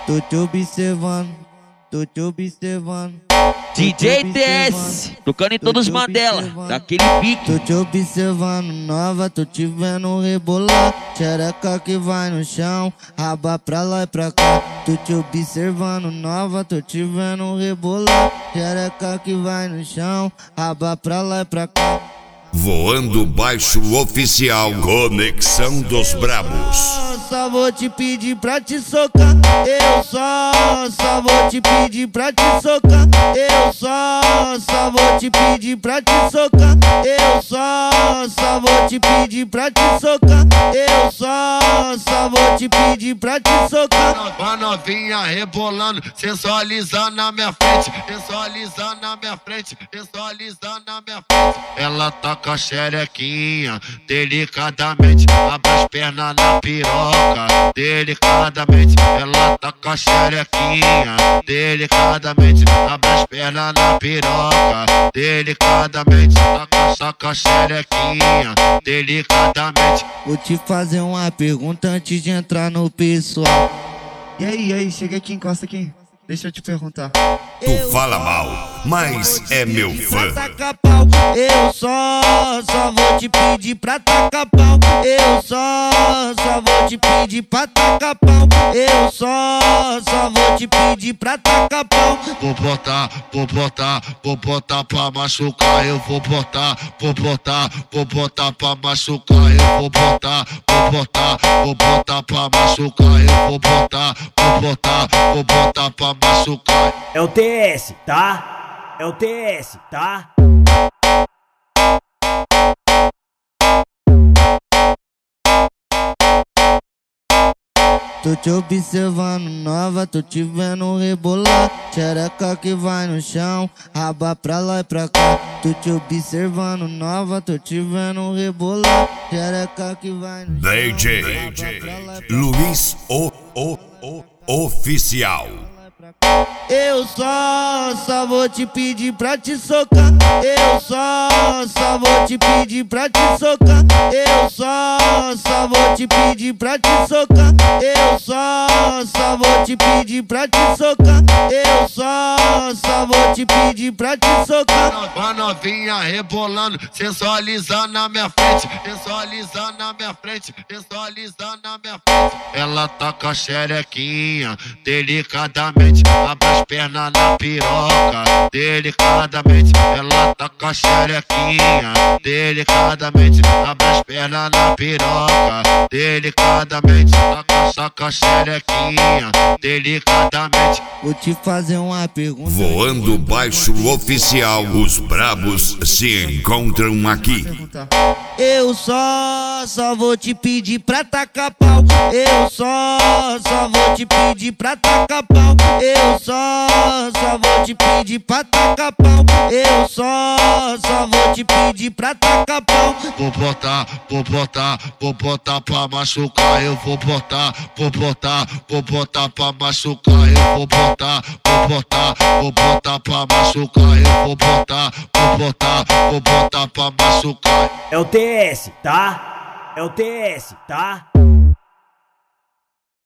Tô te observando, tô te observando. DJ TS, tocando em todos os Mandela, daquele pique. Tô te observando nova, tô te vendo rebolar. Xereca que vai no chão, raba pra lá e pra cá. Tô te observando nova, tô te vendo rebolar. Xereca que vai no chão, raba pra lá e pra cá. Voando Baixo Oficial, Conexão dos Brabos. Só vou te pedir pra te socar. Eu só vou te pedir pra te socar. Eu só vou te pedir pra te socar. Eu só vou te pedir pra te socar. Eu só vou te pedir pra te socar. A novinha rebolando, sensualizando na minha frente, sensualizando na minha frente, sensualizando na minha frente. Ela tá com a xerequinha, delicadamente, abre as pernas na piroca, delicadamente. Ela tá com a xerequinha, delicadamente, abre as pernas na piroca, delicadamente. Tá com a xerequinha, delicadamente. Vou te fazer uma pergunta antes de entrar no pessoal. E aí, chega aqui, encosta aqui. Deixa eu te perguntar. Tu fala mal, mas é meu fã. Eu só vou te pedir pra tacar pau. Eu só vou te pedir pra tacar pau. Eu só vou te pedir pra tacar pau. Vou botar pra machucar. Eu vou botar pra machucar. Eu vou botar pra machucar. Eu vou botar pra machucar. É o TS, tá? É o TS, tá? Tô te observando nova, tô te vendo rebolar. Xereca que vai no chão, raba pra lá e pra cá. Tô te observando nova, tô te vendo rebolar. Xereca que vai no chão, DJ Luiz Oficial. Eu só vou te pedir pra te socar. Eu só vou te pedir pra te socar. Eu só vou te pedir pra te socar. Eu só vou te pedir pra te socar. Eu só vou te pedir pra te socar. A novinha rebolando, sensualizando na minha frente, sensualizando na minha frente, sensualizando na minha frente. Ela tá com a xerequinha, delicadamente, abre as pernas na piroca, delicadamente. Ela tá com a xerequinha, delicadamente, abre as pernas na piroca, delicadamente. Tá com a xerequinha, delicadamente. Vou te fazer uma pergunta. Voando Baixo Oficial, os brabos se encontram aqui. Eu só vou te pedir pra tacar pau. Eu só vou te pedir pra tacar pau. Eu só vou te pedir pra tacar pau. Eu só vou te pedir pra tacar pau. Vou botar pra machucar. Eu vou botar pra machucar. Eu vou botar pra machucar. Eu vou botar pra machucar. É o TS, tá? É o TS, tá?